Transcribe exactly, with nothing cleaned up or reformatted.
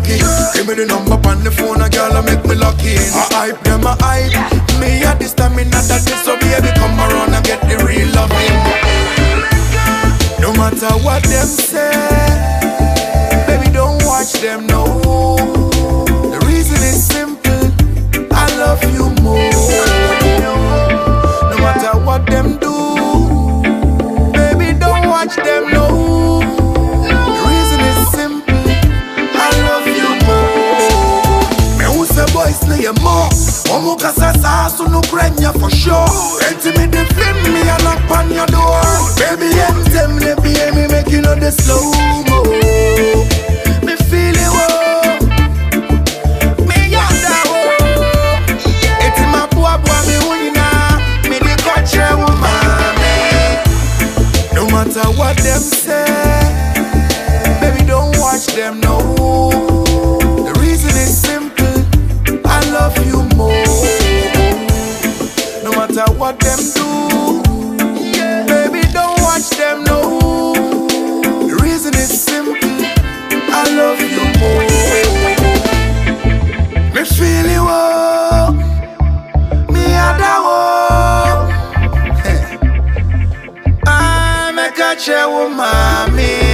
lucky. Give me the number on the phone, a girl, make me lucky. I hype them, I hype. Me at this time, me not that this, so baby, come around and get the real loving. No matter what them say, baby, don't watch them, no. The reason is simple, I love you more. No matter what them do, baby, don't watch them, no. The reason is simple, I love you more. Me who say boys slay more. Omo kasa sa so no krenya for sure. Enti me the film me and knock on your door. Baby, em them le be me make you know the slow mo. Me feel it wo. Me yanda wo. Eti ma boa boa me unina. Me the culture woman. No matter what them say, baby, don't watch them, no. The reason is simple, I love you more. No matter what them do, baby, don't watch them, no. The reason is simple, I love you more. Me feel you, oh. Me adore. I make a chair with mommy.